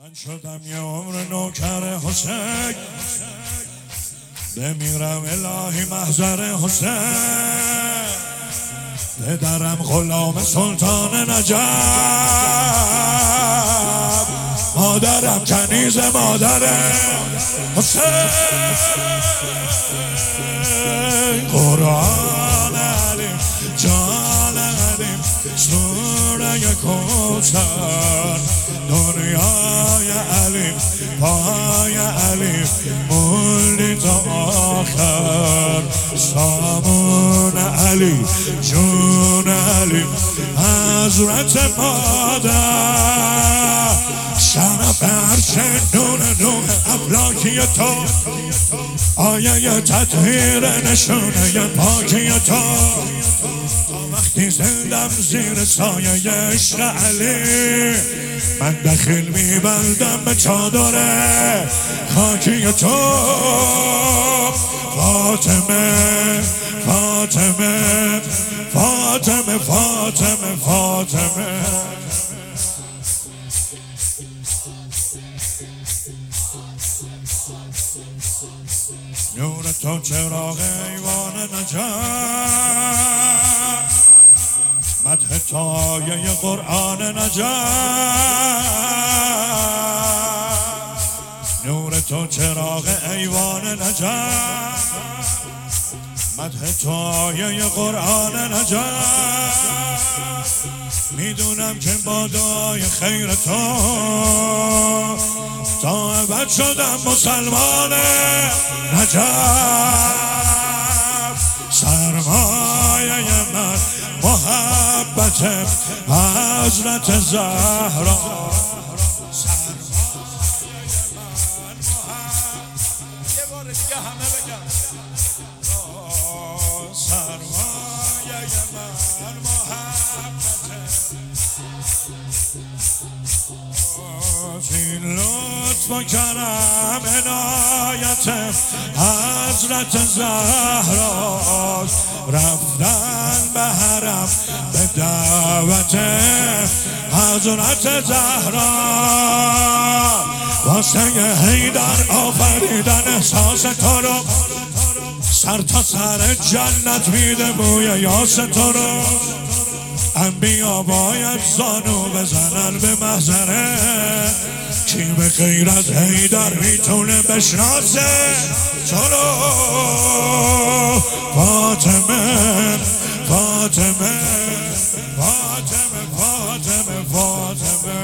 من شدم یه عمر نوکر حسین، بمیرم الهی محضر حسین. پدرم غلام سلطان نجف، مادرم کنیز مادر حسین. قرآن علیم جان علیم سوره کوثر، دنیای علیم پای علیم موندی تا آخر. سامون علی جون علی حضرت مادر، شرف عرش نور افلاکی تو، آیه تطهیر نشونه پاکی تو. وقتی زندم زیر سایه عشق علی، من دخیل میبندم به چادر خاکی تو. فاطمه فاطمه فاطمه فاطمه فاطمه. نور تو چراغ ایوان نجف، مدح تو آیه قرآن نجف. نور تو چراغ ایوان نجف، مدح تو آیه قرآن نجف. میدونم که با دعای خیر تو تا ابد شدم مسلمان نجف. سرمایه من محبت حضرت زهرا، لطف و کرم عنایت حضرت زهرا، رفتن به حرم به دعوت حضرت زهرا. واسه حیدر آفریدن احساس تو رو، سر تا سر جنت میده بوی یاس تو رو. انبیا باید زانو بزنن به محضره، کی به غیر از حیدر میتونه بشناسه تو رو. فاطمه فاطمه فاطمه فاطمه فاطمه.